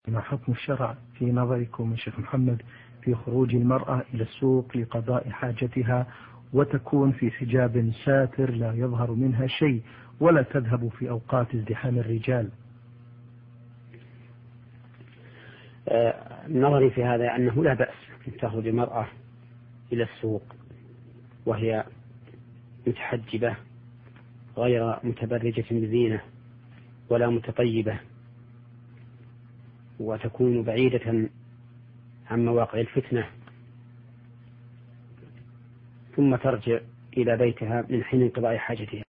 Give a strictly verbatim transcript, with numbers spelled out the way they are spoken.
ما حكم الشرع في نظركم يا شيخ محمد في خروج المرأة إلى السوق لقضاء حاجتها وتكون في حجاب ساتر لا يظهر منها شيء ولا تذهب في أوقات ازدحام الرجال؟ نظري في هذا أنه لا بأس أن تخرج المرأة إلى السوق وهي متحجبة غير متبرجة بزينة ولا متطيبة، وتكون بعيدة عن مواقع الفتنة، ثم ترجع إلى بيتها من حين انقضاء حاجتها.